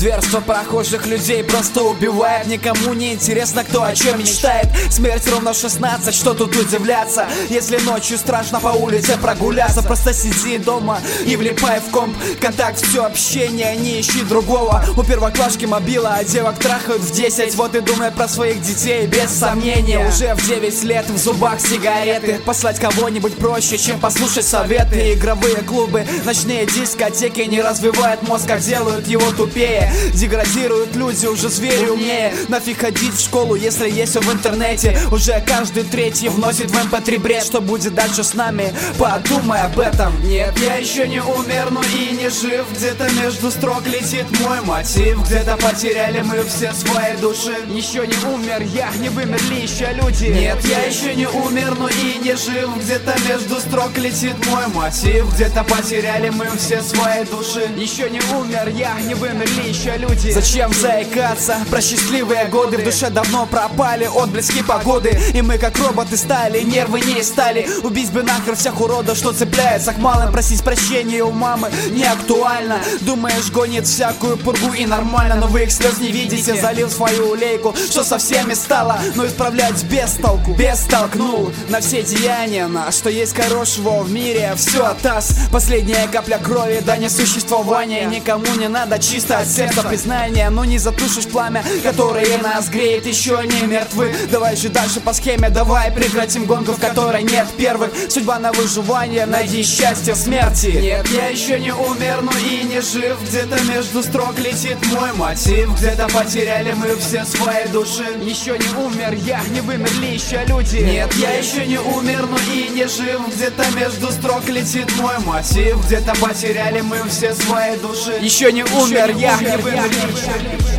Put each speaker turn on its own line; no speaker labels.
Зверство прохожих людей просто убивает. Никому не интересно, кто о чем мечтает. Смерть ровно в 16, что тут удивляться, если ночью страшно по улице прогуляться. Просто сиди дома и влипай в комп. Контакт, все общение, не ищи другого. У первоклашки мобила, а девок трахают в 10. Вот и думает про своих детей без сомнения. Уже в 9 лет в зубах сигареты. Послать кого-нибудь проще, чем послушать советы. Игровые клубы, ночные дискотеки не развивают мозг, а делают его тупее. Деградируют люди, уже звери умнее. Нафиг ходить в школу, если есть все в интернете. Уже каждый третий вносит в MP3 бред. Что будет дальше с нами? Подумай об этом. Нет, я еще не умер, но и не жив. Где-то между строк летит мой мотив. Где-то потеряли мы все свои души. Еще не умер я, не вымерли еще люди. Нет, я еще не умер, но и не жив. Где-то между строк летит мой мотив. Где-то потеряли мы все свои души. Еще не умер я, не вымерли еще люди. Зачем заикаться про счастливые годы? В душе давно пропали отблески погоды. И мы как роботы стали, нервы не стали. Убить бы нахер всех уродов, что цепляется к малым. Просить прощения у мамы не актуально. Думаешь, гонит всякую пургу и нормально. Но вы их слез не видите, залил свою улейку. Что со всеми стало, но исправлять без толку. Без толкнул на все деяния, на что есть хорошего в мире. Все таз, последняя капля крови до несуществования. Никому не надо чисто от сердца признания. Но не затушишь пламя, которое нас греет. Еще не мертвы, давай же дальше по схеме. Давай прекратим гонку, в которой нет первых. Судьба на выживание, найди счастье в смерти. Нет, я еще не умер, но и не жив. Где-то между строк летит мой мотив. Где-то потеряли мы все свои души. Еще не умер я, не вымерли еще люди. Нет, я еще не умер, но и не жив. Где-то между строк летит мой мотив. Где-то потеряли мы все свои души. Еще не умер я, не вымерли еще люди.